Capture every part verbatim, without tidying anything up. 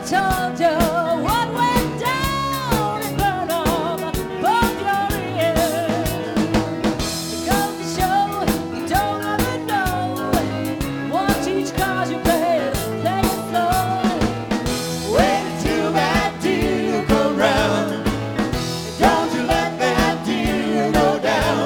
told you what went down and burned off both your ears. It goes to show you don't ever know. Watch each card you play, play it slow. Wait till that deal come round. Don't you let that deal go down.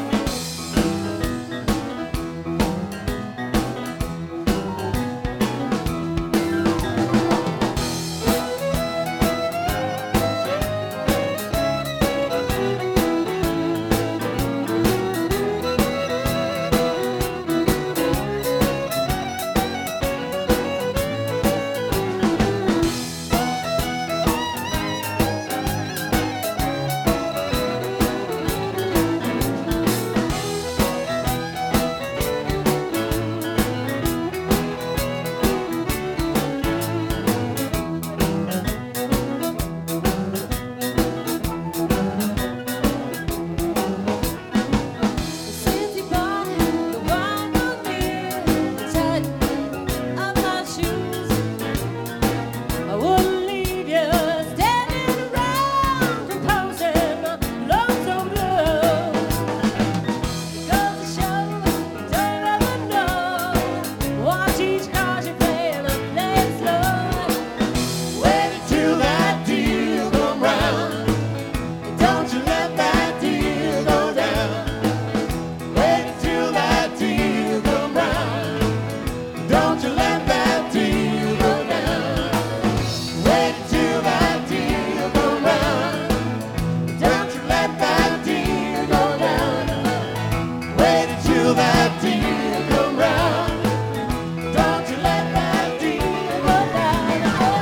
Since you bought the wine for me, the tighten of my shoes, I wouldn't leave you standing around composing lonesome blues. It goes to show you don't ever know. Watch each card you play and play it slow. Wait till that deal come round. Don't you let that deal go down. Wait till that deal come round. Don't you let that deal go down. Wait till that deal come round. Don't you let that deal go down. Wait till that deal come round. Don't you let that deal go down.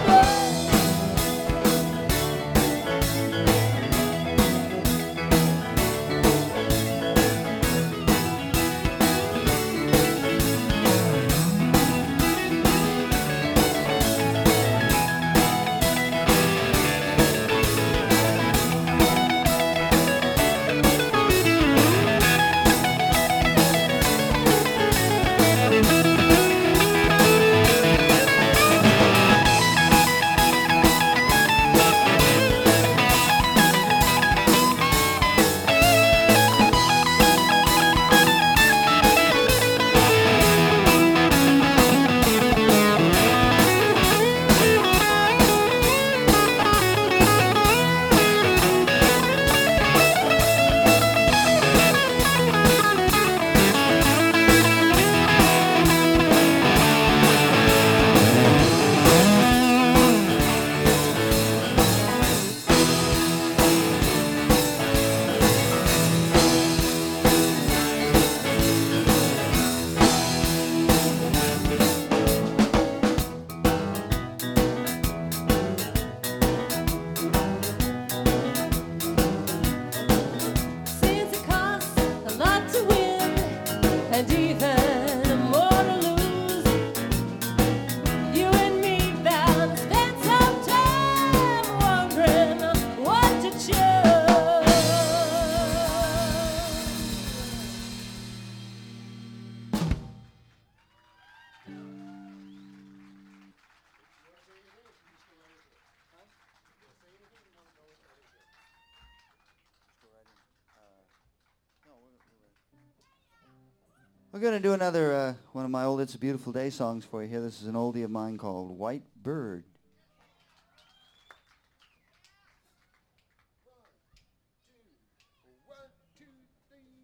Since it costs a lot to win and even more to lose, you and me bound to spend some time wondering what to choose. We're going to do another uh, one of my old It's a Beautiful Day songs for you here. This is an oldie of mine called White Bird.